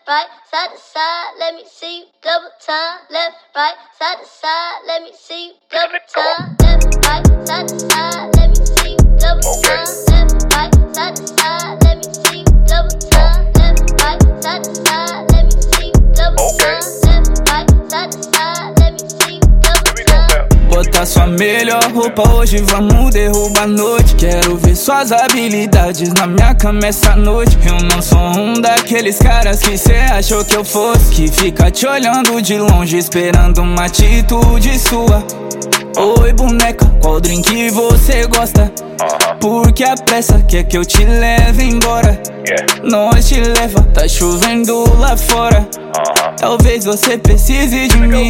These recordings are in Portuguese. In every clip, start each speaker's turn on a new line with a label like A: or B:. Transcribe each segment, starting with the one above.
A: right, side to side, let me see you double time. Left, right, side to side, let me see you double time. Left, right, side to side, let me see you double time. Left, right, side to side, let me see you double time. Left, right, side to side, let me see you double time. Left, right, side to side, let me see you double time.
B: Bota sua melhor roupa hoje, vamos derrubar a noite. Quero ver suas habilidades na minha cama essa noite. Eu não sou um daqueles caras que cê achou que eu fosse, que fica te olhando de longe esperando uma atitude sua. Oi boneca, qual drink você gosta? Porque a pressa quer que eu te leve embora. Nós te leva, tá chovendo lá fora. Talvez você precise de mim.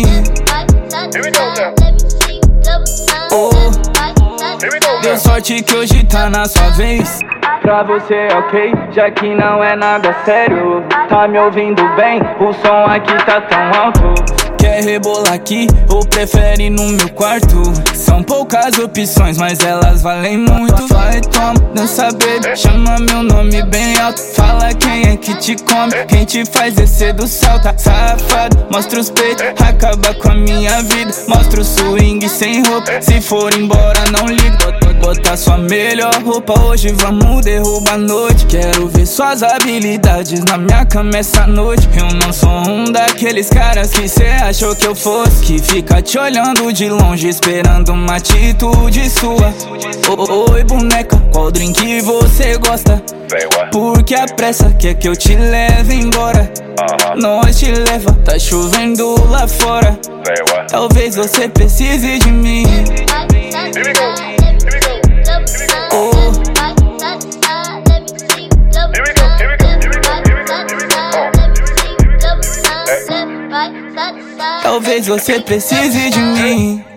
B: Deu sorte que hoje tá na sua vez. Pra você ok, já que não é nada sério. Tá me ouvindo bem? O som aqui tá tão alto. Quer rebolar aqui ou prefere no meu quarto? São poucas opções, mas elas valem muito. Vai, toma, dança baby, chama meu nome bem alto. Fala quem é que te come, quem te faz descer do salto. Safado, mostra os peitos, acaba com a minha vida. Mostra o swing sem roupa, se for embora não liga. Bota sua melhor roupa hoje, vamos derrubar a noite. Quero ver suas habilidades na minha cama essa noite. Eu não sou um daqueles caras que cê achou que eu fosse, que fica te olhando de longe esperando uma atitude sua. Oi boneca, qual drink você gosta? Porque a pressa quer que eu te leve embora. Nós te leva, tá chovendo lá fora. Talvez você precise de mim. Talvez você precise de mim.